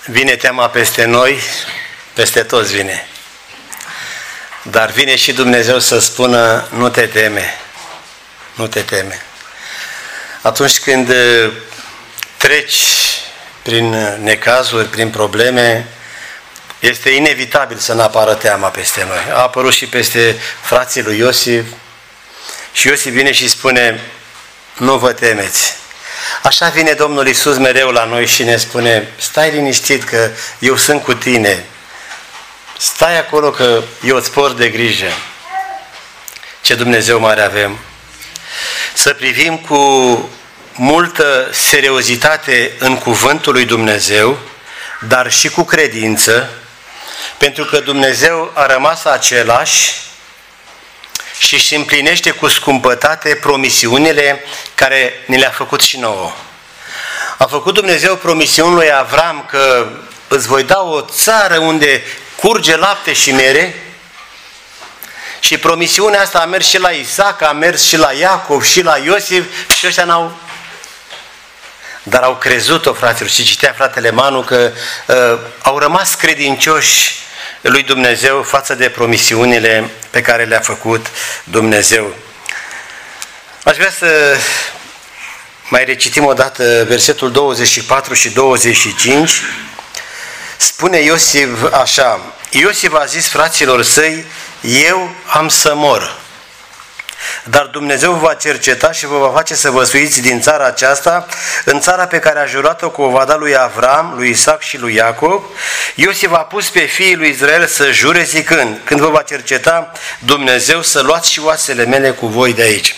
Vine teama peste noi, peste toți vine. Dar vine și Dumnezeu să spună, nu te teme, nu te teme. Atunci când treci prin necazuri, prin probleme, este inevitabil să nu apară teama peste noi. A apărut și peste frații lui Iosif și Iosif vine și spune, nu vă temeți. Așa vine Domnul Iisus mereu la noi și ne spune, stai liniștit că eu sunt cu tine. Stai acolo că eu îți port de grijă. Ce Dumnezeu mare avem! Să privim cu multă seriozitate în cuvântul lui Dumnezeu, dar și cu credință, pentru că Dumnezeu a rămas același și își împlinește cu scumpătate promisiunile care ni le-a făcut și nouă. A făcut Dumnezeu promisiuni lui Avram că îți voi da o țară unde curge lapte și mere, și promisiunea asta a mers și la Isaac, a mers și la Iacov și la Iosif și ăștia n-au... Dar au crezut-o, fraților, și citea fratele Manu că au rămas credincioși lui Dumnezeu față de promisiunile pe care le-a făcut Dumnezeu. Aș vrea să mai recitim o dată versetul 24 și 25. Spune Iosif așa, Iosif a zis fraților săi, eu am să mor, dar Dumnezeu vă va cerceta și vă va face să vă suiți din țara aceasta, în țara pe care a jurat-o că o va da lui Avram, lui Isaac și lui Iacov. Iosif a pus pe fiii lui Israel să jure zicând, când vă va cerceta Dumnezeu, să luați și oasele mele cu voi de aici.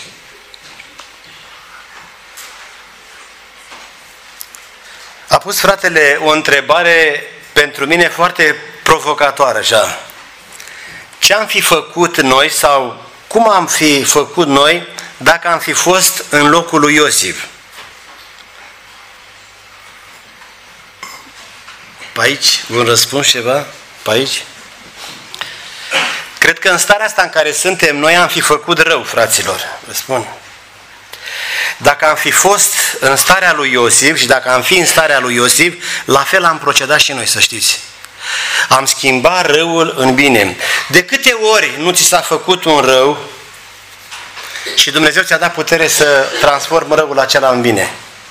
A pus fratele o întrebare pentru mine foarte provocatoare așa. Ce am fi făcut noi sau cum am fi făcut noi dacă am fi fost în locul lui Iosif? Pe aici? Vă răspuns ceva? Pe aici? Cred că în starea asta în care suntem noi am fi făcut rău, fraților. Vă spun. Dacă am fi fost în starea lui Iosif și dacă am fi în starea lui Iosif, la fel am procedat și noi, să știți. Am schimbat răul în bine. De câte ori nu ți s-a făcut un rău și Dumnezeu ți-a dat putere să transformi răul acela în bine?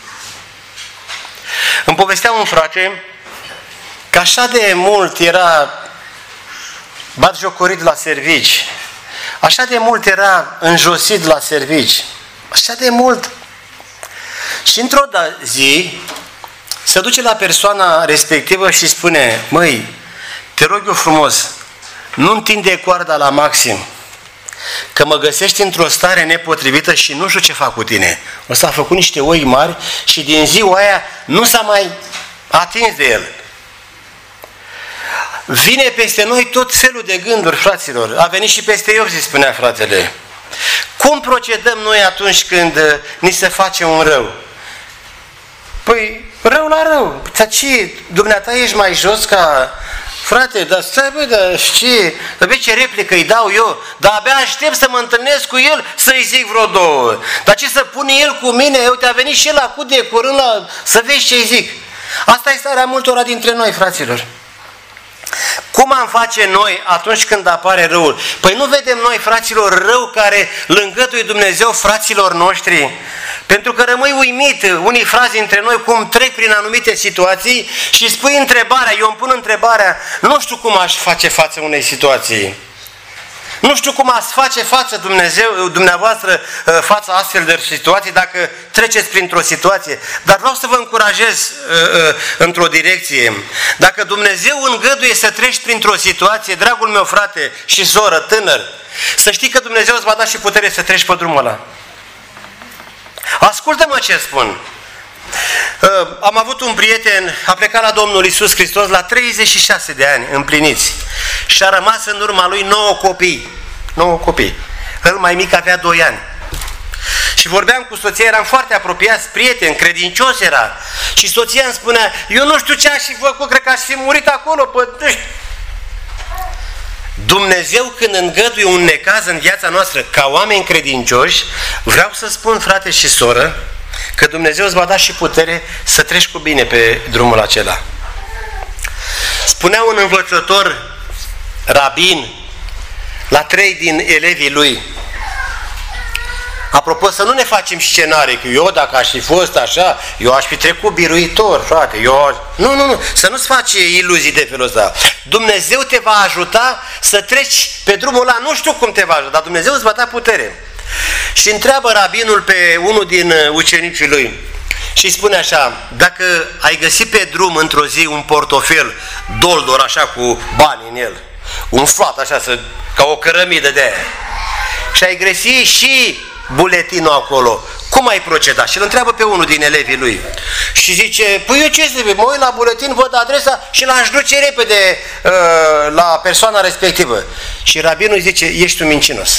Îmi povestea un frate că așa de mult era batjocorit la servici, așa de mult era înjosit la servici, așa de mult. Și într-o zi se duce la persoana respectivă și spune, măi, te rog eu frumos, nu întinde coarda la maxim, că mă găsești într-o stare nepotrivită și nu știu ce fac cu tine. Ăsta a făcut niște oi mari și din ziua aia nu s-a mai atins de el. Vine peste noi tot felul de gânduri, fraților. A venit și peste Iosif, spunea fratele. Cum procedăm noi atunci când ni se face un rău? Păi, rău la rău. Dar ce, dumneata ești mai jos ca... Frate, dar stai băi, dar știi, dar ce replică îi dau eu? Dar abia aștept să mă întâlnesc cu el să-i zic vreo două. Dar ce să pune el cu mine? Uite, a venit și el acum de curând să vezi ce-i zic. Asta e starea multora dintre noi, fraților. Cum am face noi atunci când apare răul? Păi nu vedem noi, fraților, rău care îl îngăduie Dumnezeu fraților noștri? Pentru că rămâi uimit, unii frați dintre noi, cum trec prin anumite situații și spui întrebarea, eu îmi pun întrebarea, nu știu cum aș face față unei situații. Nu știu cum ați face față dumneavoastră față astfel de situații dacă treceți printr-o situație. Dar vreau să vă încurajez într-o direcție. Dacă Dumnezeu îngăduie să treci printr-o situație, dragul meu frate și soră, tânăr, să știi că Dumnezeu îți va da și putere să treci pe drumul ăla. Ascultă-mă ce spun. Am avut un prieten, a plecat la Domnul Iisus Hristos la 36 de ani împliniți și a rămas în urma lui 9 copii. 9 copii. El mai mic avea 2 ani. Și vorbeam cu soția, eram foarte apropiați, prieteni, credincios era. Și soția îmi spunea, eu nu știu ce aș fi făcut, cred că aș fi murit acolo. Dumnezeu când îngăduie un necaz în viața noastră ca oameni credincioși, vreau să spun, frate și soră, că Dumnezeu îți va da și putere să treci cu bine pe drumul acela. Spunea un învățător rabin la 3 din elevii lui: apropo, să nu ne facem scenarii, că eu dacă aș fi fost așa, eu aș fi trecut biruitor, frate, Nu, să nu-ți faci iluzii de felul ăsta. Dumnezeu te va ajuta să treci pe drumul ăla, nu știu cum te va ajuta, dar Dumnezeu îți va da putere. Și întreabă rabinul pe unul din ucenicii lui și spune așa: dacă ai găsit pe drum într-o zi un portofel doldor așa cu bani în el, umflat așa ca o cărămidă de aia, și ai găsit și buletinul acolo, cum ai procedat? Și îl întreabă pe unul din elevii lui și zice: păi eu ce să mă uit la buletin, văd adresa și l-aș duce repede la persoana respectivă. Și rabinul zice: ești un mincinos.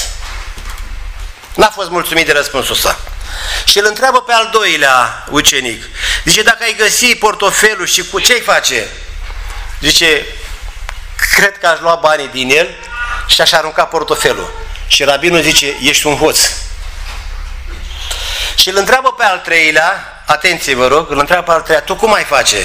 N-a fost mulțumit de răspunsul ăsta. Și îl întreabă pe al doilea ucenic. Zice: dacă ai găsi portofelul și cu ce-i face? Zice: cred că aș lua banii din el și aș arunca portofelul. Și rabinul zice: ești un hoț. Și îl întreabă pe al treilea, atenție vă rog, îl întreabă pe al treilea: tu cum ai face?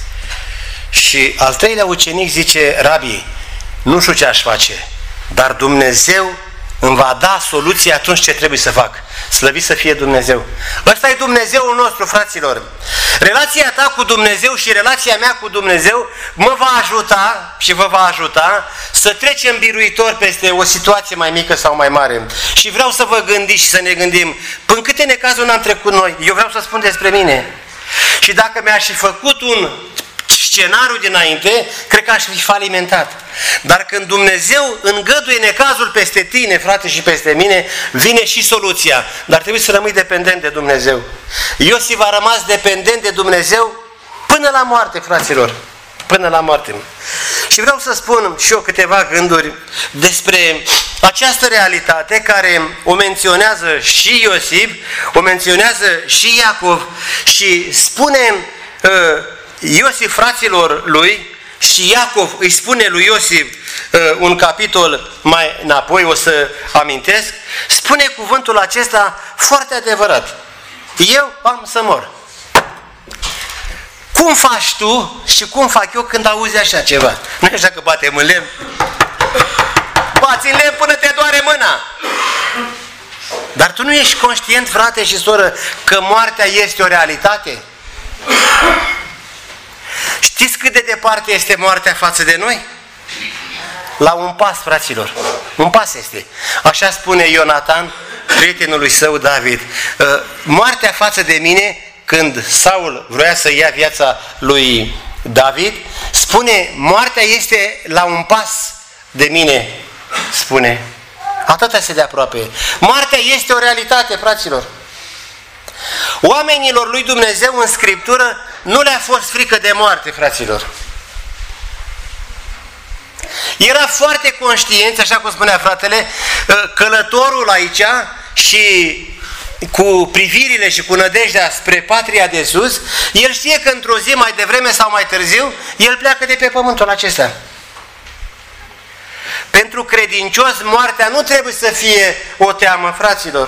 Și al treilea ucenic zice: Rabi, nu știu ce aș face, dar Dumnezeu îmi va da soluția atunci ce trebuie să fac. Slăvit să fie Dumnezeu. Ăsta e Dumnezeul nostru, fraților. Relația ta cu Dumnezeu și relația mea cu Dumnezeu mă va ajuta și vă va ajuta să trecem biruitor peste o situație mai mică sau mai mare. Și vreau să vă gândiți și să ne gândim: până câte necazuri n-am trecut noi? Eu vreau să spun despre mine. Și dacă mi-aș fi făcut un scenariu dinainte, cred că aș fi falimentat. Dar când Dumnezeu îngăduie necazul peste tine, frate, și peste mine, vine și soluția. Dar trebuie să rămâi dependent de Dumnezeu. Iosif a rămas dependent de Dumnezeu până la moarte, fraților. Până la moarte. Și vreau să spun și eu câteva gânduri despre această realitate care o menționează și Iosif, o menționează și Iacov și spune Iosif fraților lui și Iacov îi spune lui Iosif un capitol mai înapoi, o să amintesc, spune cuvântul acesta foarte adevărat: eu am să mor. Cum faci tu și cum fac eu când auzi așa ceva? Nu e așa că batem în lemn? Bați în lemn până te doare mâna. Dar tu nu ești conștient, frate și soră, că moartea este o realitate? Știți cât de departe este moartea față de noi? La un pas, fraților. Un pas este. Așa spune Ionatan, prietenului său David. Moartea față de mine, când Saul vroia să ia viața lui David, spune: moartea este la un pas de mine, spune. Atâta se de aproape. Moartea este o realitate, fraților. Oamenilor lui Dumnezeu în Scriptură nu le-a fost frică de moarte, fraților. Era foarte conștienți, așa cum spunea fratele, călătorul aici și cu privirile și cu nădejdea spre patria de sus, el știe că într-o zi, mai devreme sau mai târziu, el pleacă de pe pământul acesta. Pentru credincios, moartea nu trebuie să fie o teamă, fraților.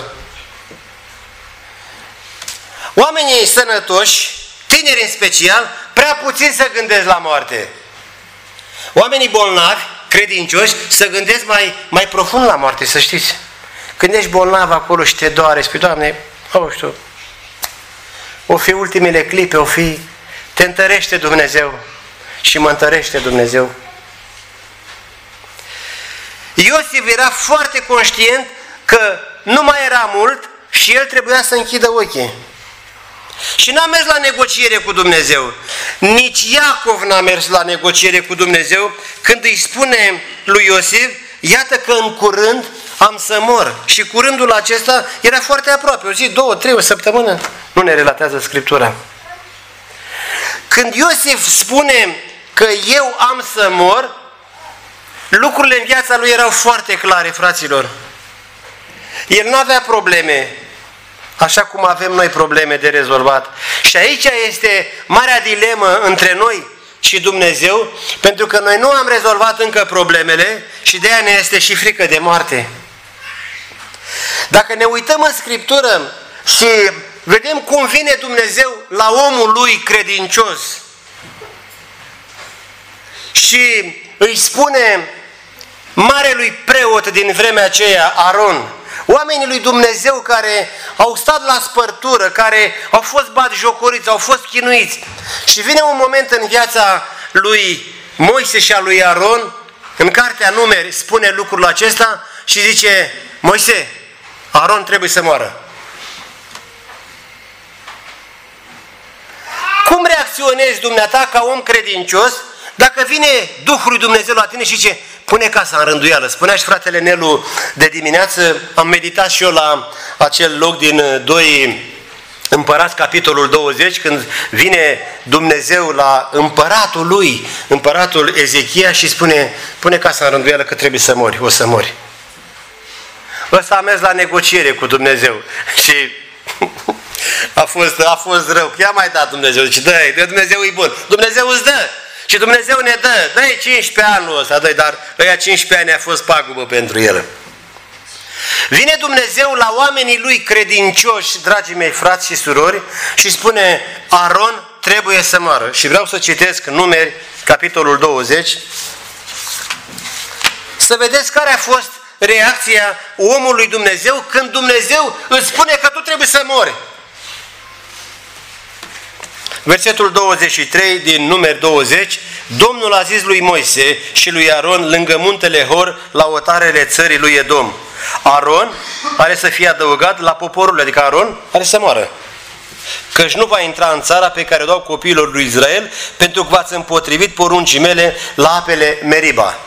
Oamenii sănătoși, tineri în special, prea puțin se gândesc la moarte. Oamenii bolnavi, credincioși, se gândesc mai profund la moarte, să știți. Când ești bolnav acolo și te doare, spui: Doamne, știu, o fi ultimele clipe, te întărește Dumnezeu și mă întărește Dumnezeu. Iosif era foarte conștient că nu mai era mult și el trebuia să închidă ochii. Și n-a mers la negociere cu Dumnezeu. Nici Iacov n-a mers la negociere cu Dumnezeu când îi spune lui Iosif: iată că în curând am să mor. Și curândul acesta era foarte aproape, o zi, 2, 3, o săptămână. Nu ne relatează Scriptura. Când Iosif spune că eu am să mor, lucrurile în viața lui erau foarte clare, fraților. El nu avea probleme, așa cum avem noi probleme de rezolvat. Și aici este marea dilemă între noi și Dumnezeu, pentru că noi nu am rezolvat încă problemele și de aia ne este și frică de moarte. Dacă ne uităm în Scriptură și vedem cum vine Dumnezeu la omul lui credincios și îi spune marelui preot din vremea aceea, Aron, oamenii lui Dumnezeu care au stat la spărtură, care au fost batjocoriți, au fost chinuiți. Și vine un moment în viața lui Moise și a lui Aron, în cartea Numeri spune lucrul acesta și zice, Moise, Aron trebuie să moară. Cum reacționezi dumneata ca om credincios dacă vine Duhul lui Dumnezeu la tine și zice, pune casa în rânduială? Spunea și fratele Nelu de dimineață, am meditat și eu la acel loc din 2 Împărați, capitolul 20, când vine Dumnezeu la împăratul lui, împăratul Ezechia și spune, pune casa în rânduială că trebuie să mori, o să mori. Ăsta a mers la negociere cu Dumnezeu și a fost rău. I-a mai dat Dumnezeu. Zice, dă Dumnezeu e bun. Dumnezeu îți dă. Și Dumnezeu ne dă. Dă-i 15 ani ăsta, dar ăia 15 ani a fost pagubă pentru el. Vine Dumnezeu la oamenii lui credincioși, dragii mei frați și surori, și spune, Aron trebuie să moară. Și vreau să citesc Numeri, capitolul 20, să vedeți care a fost reacția omului Dumnezeu când Dumnezeu îți spune că tu trebuie să mori. Versetul 23 din Numeri 20, Domnul a zis lui Moise și lui Aron lângă muntele Hor la otarele țării lui Edom. Aron are să fie adăugat la poporul, adică Aron are să moară. Căci nu va intra în țara pe care o dau copiilor lui Israel, pentru că v-ați împotrivit poruncii mele la apele Meriba.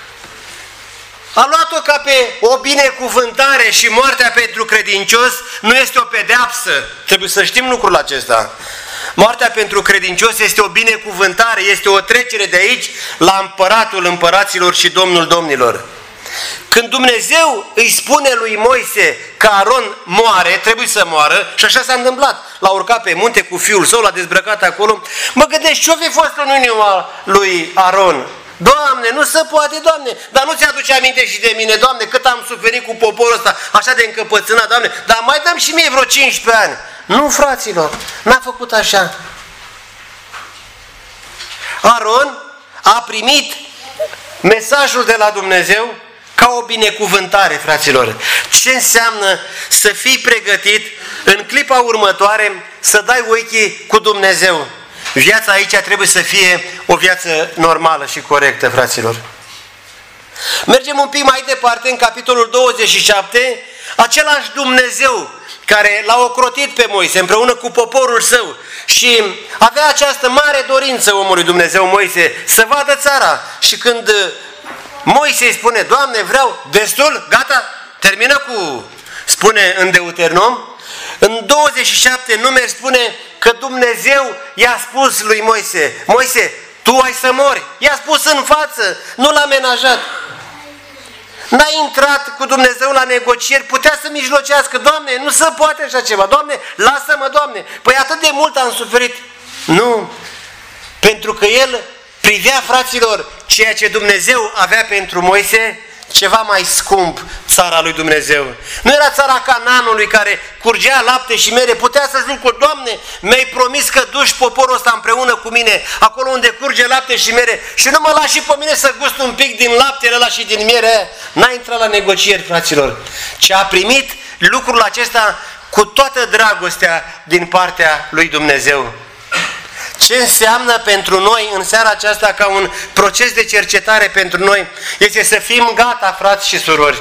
A luat-o ca pe o binecuvântare și moartea pentru credincios nu este o pedeapsă. Trebuie să știm lucrul acesta. Moartea pentru credincios este o binecuvântare, este o trecere de aici la împăratul împăraților și domnul domnilor. Când Dumnezeu îi spune lui Moise că Aron moare, trebuie să moară, și așa s-a întâmplat. L-a urcat pe munte cu fiul său, l-a dezbrăcat acolo. Mă gândesc, ce-o fi fost în inima lui Aron? Doamne, nu se poate, Doamne, dar nu ți-aduce aminte și de mine, Doamne, cât am suferit cu poporul ăsta, așa de încăpățânat, Doamne, dar mai dăm și mie vreo 15 ani. Nu, fraților, n-a făcut așa. Aron a primit mesajul de la Dumnezeu ca o binecuvântare, fraților. Ce înseamnă să fii pregătit în clipa următoare să dai ochii cu Dumnezeu? Viața aici trebuie să fie o viață normală și corectă, fraților. Mergem un pic mai departe, în capitolul 27, același Dumnezeu care l-a ocrotit pe Moise împreună cu poporul său și avea această mare dorință omului Dumnezeu Moise să vadă țara. Și când Moise îi spune, Doamne, vreau, destul, gata, termină cu, spune în Deuteronom, în 27 Numeri spune că Dumnezeu i-a spus lui Moise, Moise, tu ai să mori. I-a spus în față, nu l-a amenajat. N-a intrat cu Dumnezeu la negocieri, putea să mijlocească, Doamne, nu se poate așa ceva, Doamne, lasă-mă, Doamne, păi atât de mult am suferit. Nu, pentru că el privea, fraților, ceea ce Dumnezeu avea pentru Moise, ceva mai scump, țara lui Dumnezeu. Nu era țara Canaanului care curgea lapte și mere, putea să zic, Doamne, mi-ai promis că duci poporul ăsta împreună cu mine, acolo unde curge lapte și mere, și nu mă lași și pe mine să gust un pic din laptele ăla și din mere. N-a intrat la negocieri, fraților, ci a primit lucrul acesta cu toată dragostea din partea lui Dumnezeu. Ce înseamnă pentru noi în seara aceasta ca un proces de cercetare pentru noi este să fim gata, frați și surori.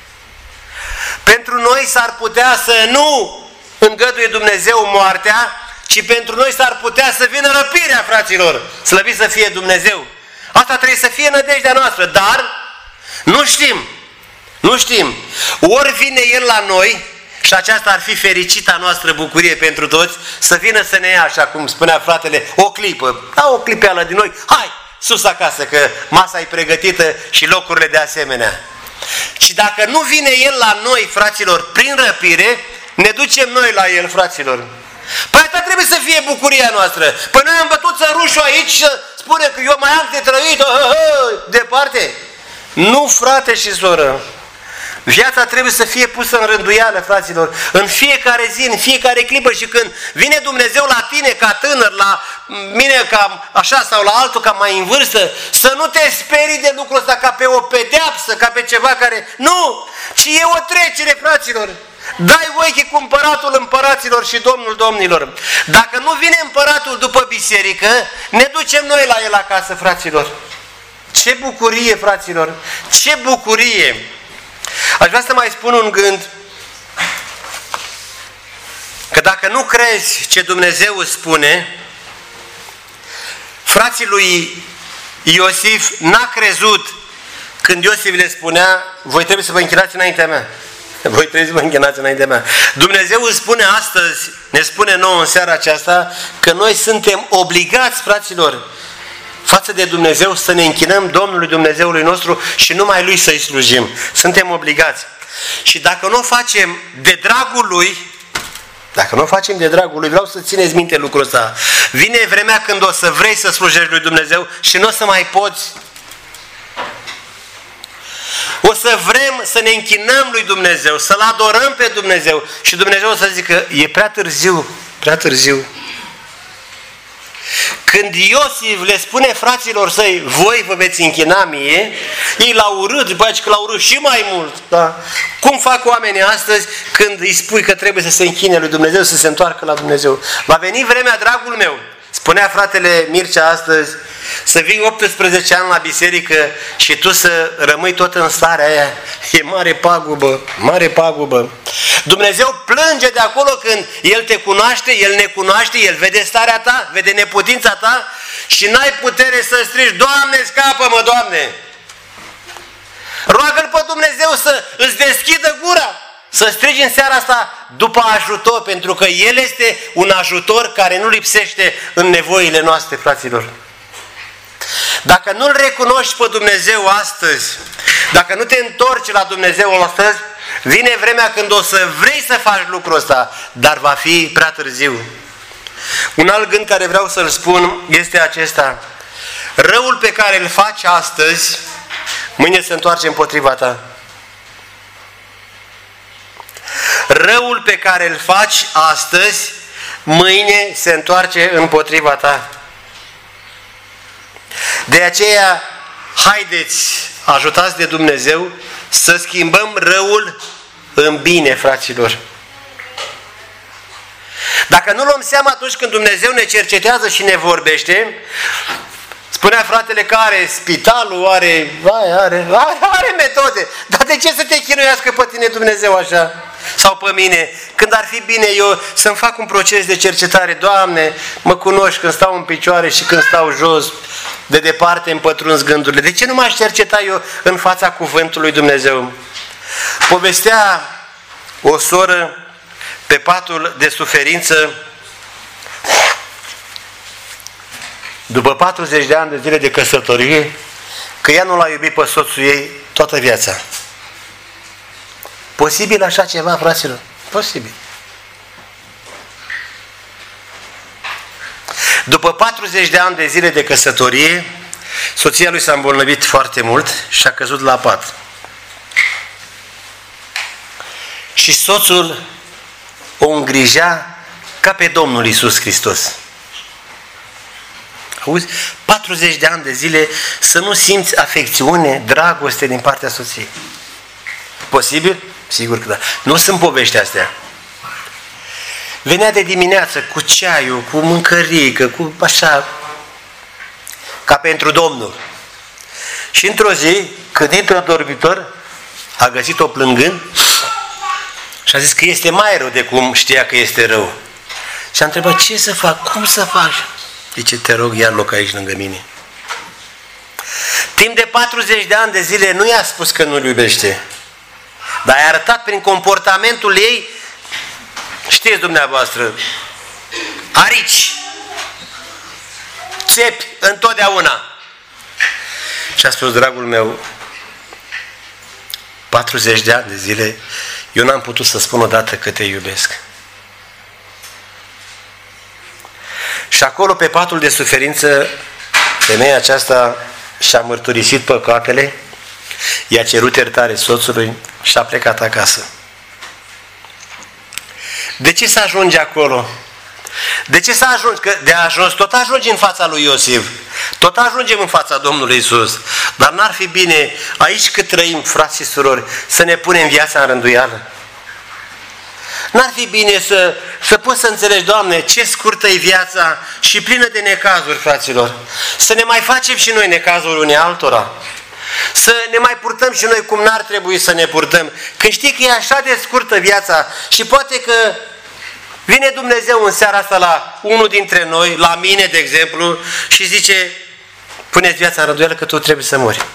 Pentru noi s-ar putea să nu îngăduie Dumnezeu moartea, ci pentru noi s-ar putea să vină răpirea, fraților. Slăvit să fie Dumnezeu. Asta trebuie să fie nădejdea noastră, dar nu știm. Nu știm. Ori vine El la noi, și aceasta ar fi fericita noastră bucurie pentru toți, să vină să ne ia, așa cum spunea fratele, o clipă, da, o clipeală din noi, hai, sus acasă, că masa e pregătită și locurile de asemenea. Și dacă nu vine El la noi, fraților, prin răpire, ne ducem noi la El, fraților. Păi asta trebuie să fie bucuria noastră. Păi noi am bătut țărușul aici și spune că eu mai am de trăit, departe. Nu, frate și soră. Viața trebuie să fie pusă în rânduială, fraților, în fiecare zi, în fiecare clipă. Și când vine Dumnezeu la tine ca tânăr, la mine ca așa sau la altul ca mai în vârstă, să nu te sperii de lucrul ăsta ca pe o pedeapsă, ca pe ceva care... Nu! Ci e o trecere, fraților! Dai voie cu împăratul împăraților și Domnul domnilor. Dacă nu vine împăratul după biserică, ne ducem noi la el acasă, fraților. Ce bucurie, fraților! Ce bucurie! Aș vrea să mai spun un gând, că dacă nu crezi ce Dumnezeu îți spune, frații lui Iosif n-a crezut când Iosif le spunea, voi trebuie să vă închinați înaintea mea. Voi trebuie să vă închinați înaintea mea. Dumnezeu îți spune astăzi, ne spune nouă în seara aceasta, că noi suntem obligați, fraților, față de Dumnezeu să ne închinăm Domnului Dumnezeului nostru și numai Lui să-i slujim. Suntem obligați. Și dacă nu o facem de dragul Lui, vreau să țineți minte lucrul ăsta. Vine vremea când o să vrei să slujești lui Dumnezeu și nu o să mai poți. O să vrem să ne închinăm lui Dumnezeu, să-L adorăm pe Dumnezeu și Dumnezeu o să zică, e prea târziu, prea târziu. Când Iosif le spune fraților săi, voi vă veți închina mie, ei l-au urât, după aceea că l-au urât și mai mult. Da? Cum fac oamenii astăzi când îi spui că trebuie să se închine lui Dumnezeu, să se întoarcă la Dumnezeu? Va veni vremea, dragul meu, spunea fratele Mircea astăzi, să vii 18 ani la biserică și tu să rămâi tot în starea aia. E mare pagubă, mare pagubă. Dumnezeu plânge de acolo când El te cunoaște, El ne cunoaște, El vede starea ta, vede neputința ta și n-ai putere să strigi, Doamne, scapă-mă, Doamne! Roagă-L pe Dumnezeu să îți deschidă gura, să strigi în seara asta după ajutor, pentru că El este un ajutor care nu lipsește în nevoile noastre, fraților. Dacă nu-L recunoști pe Dumnezeu astăzi, dacă nu te întorci la Dumnezeu astăzi, vine vremea când o să vrei să faci lucrul ăsta, dar va fi prea târziu. Un alt gând care vreau să-l spun este acesta. Răul pe care îl faci astăzi, mâine se întoarce împotriva ta. Răul pe care îl faci astăzi, mâine se întoarce împotriva ta. De aceea, haideți, ajutați de Dumnezeu, să schimbăm răul în bine, fraților. Dacă nu luăm seama atunci când Dumnezeu ne cercetează și ne vorbește, spunea fratele că are spitalul, are metode, dar de ce să te chinuiască pe tine Dumnezeu așa? Sau pe mine, când ar fi bine eu să-mi fac un proces de cercetare, Doamne, mă cunoști când stau în picioare și când stau jos, de departe îmi pătrunzi gândurile. De ce nu m-aș cerceta eu în fața cuvântului Dumnezeu? Povestea o soră pe patul de suferință, după 40 de ani de zile de căsătorie, că ea nu l-a iubit pe soțul ei toată viața. Posibil așa ceva, fraților? Posibil. După 40 de ani de zile de căsătorie, soția lui s-a îmbolnăvit foarte mult și a căzut la pat. Și soțul o îngrijea ca pe Domnul Iisus Hristos. Auzi? 40 de ani de zile să nu simți afecțiune, dragoste din partea soției. Posibil? Sigur că da. Nu sunt povești astea. Venea de dimineață cu ceaiul, cu mâncărică, cu așa, ca pentru Domnul. Și într-o zi, când intră în dormitor, a găsit-o plângând și a zis că este mai rău de cum știa că este rău. Și a întrebat, ce să fac? Cum să fac? Zice, te rog, ia loc aici lângă mine. Timp de 40 de ani de zile nu i-a spus că nu-l iubește, dar i-a arătat prin comportamentul ei, știți dumneavoastră, arici, țepi întotdeauna. Și a spus, dragul meu, 40 de ani de zile, eu n-am putut să spun odată că te iubesc. Și acolo, pe patul de suferință, femeia aceasta și-a mărturisit păcatele I-a cerut iertare soțului și a plecat acasă. De ce să ajungi acolo? De ce să ajungi? Că de ajuns tot ajungi în fața lui Iosif. Tot ajungem în fața Domnului Iisus. Dar n-ar fi bine, aici cât trăim, frați și surori, să ne punem viața în rânduială? N-ar fi bine să poți să înțelegi, Doamne, ce scurtă e viața și plină de necazuri, fraților. Să ne mai facem și noi necazuri unei altora. Să ne mai purtăm și noi cum n-ar trebui să ne purtăm. Când știi că e așa de scurtă viața și poate că vine Dumnezeu în seara asta la unul dintre noi, la mine, de exemplu, și zice, puneți viața în rânduială că tu trebuie să mori.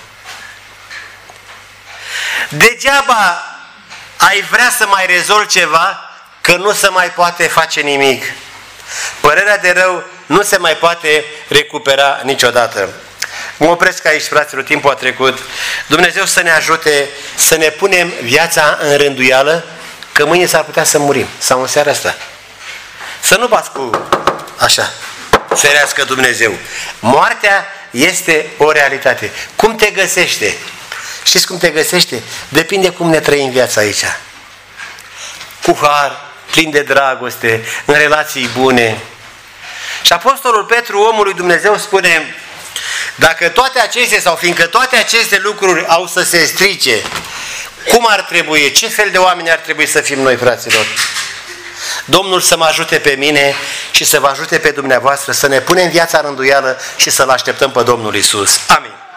Degeaba ai vrea să mai rezolvi ceva, că nu se mai poate face nimic. Părerea de rău nu se mai poate recupera niciodată. Mă opresc aici, fraților, timpul a trecut. Dumnezeu să ne ajute să ne punem viața în rânduială, că mâine s-ar putea să murim, sau în seara asta. Să nu bați cu așa, ferească Dumnezeu. Moartea este o realitate. Cum te găsește? Știți cum te găsește? Depinde cum ne trăim viața aici. Cu har, plin de dragoste, în relații bune. Și Apostolul Petru, omul lui Dumnezeu, spune, dacă toate acestea, sau fiindcă toate aceste lucruri au să se strice, cum ar trebui, ce fel de oameni ar trebui să fim noi, fraților? Domnul să mă ajute pe mine și să vă ajute pe dumneavoastră să ne punem viața în rânduială și să-L așteptăm pe Domnul Iisus. Amin.